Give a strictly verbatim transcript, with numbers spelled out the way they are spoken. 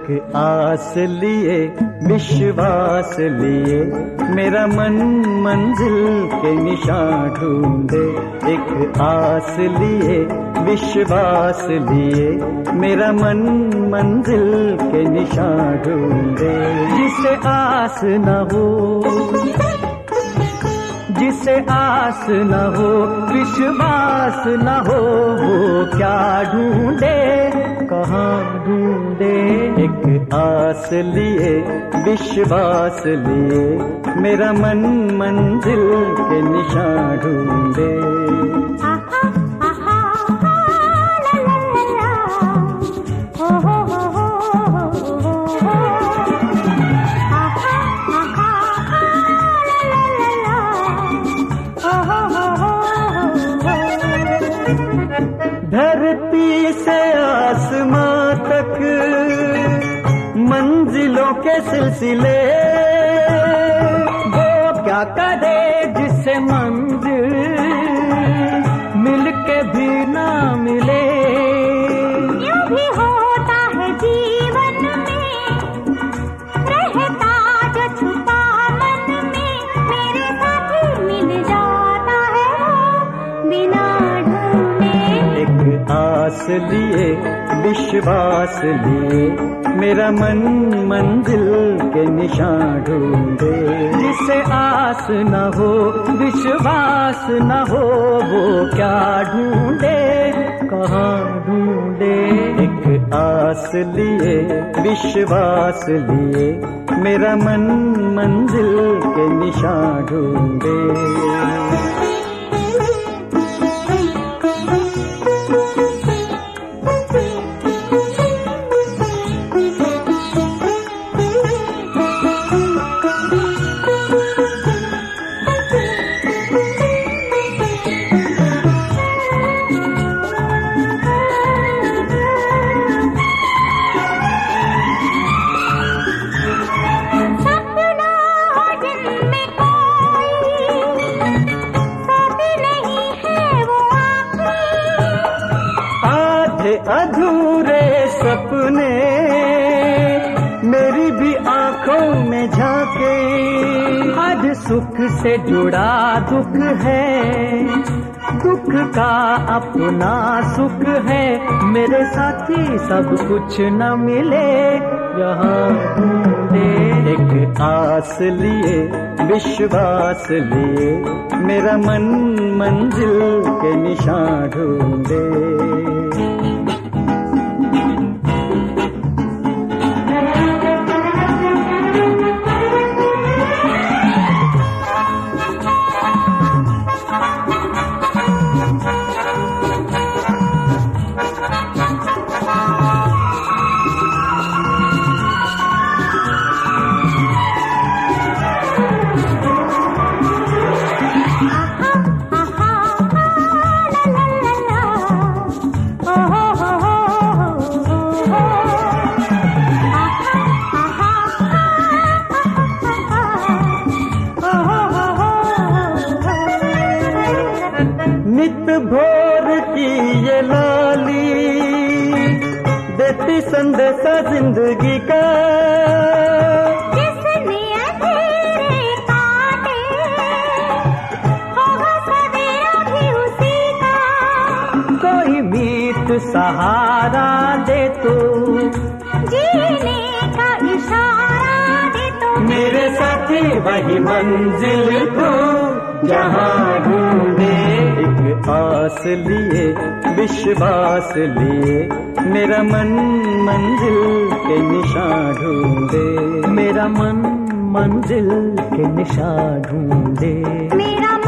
एक आस लिए विश्वास लिए मेरा मन मंजिल के निशान ढूंढे। एक आस लिए विश्वास लिए मेरा मन मंजिल के निशान ढूंढे। जिसे आस न हो जिसे आस न हो विश्वास न हो वो क्या ढूंढे कहाँ ढूंढे। एक आस लिए विश्वास लिए मेरा मन मंजिल के निशान ढूंढे। धरती से आसमां तक मंजिलों के सिलसिले वो क्या करे जिससे मंजिल मिलके भी ना मिले। यूं भी होता है जीवन में रहता जो छुपा मन में मेरे साथी मिल जाता है वो बिना आस लिए विश्वास लिए मेरा मन मंजिल के निशान ढूंढे। जिसे आस न हो विश्वास न हो वो क्या ढूंढे कहाँ ढूंढे। एक आस लिए विश्वास लिए मेरा मन मंजिल के निशान ढूंढे। अधूरे सपने मेरी भी आंखों में झांके। आज सुख से जुड़ा दुख है दुख का अपना सुख है। मेरे साथी सब कुछ न मिले यहाँ ढूंढे। एक आस लिए विश्वास लिए मेरा मन मंजिल के निशान ढूंढे। नित भोर की ये लाली देती संदेशा जिंदगी का। जिसने अंधेरे काटे होगा सवेरा भी उसी का। कोई मीत सहारा दे तो जीने का इशारा दे तो मेरे साथी वही मंजिल को जहाँ ढूंढे। एक आस लिए विश्वास लिए मेरा मन मंजिल के निशान ढूंढे। मेरा मन मंजिल के निशान ढूंढे। मेरा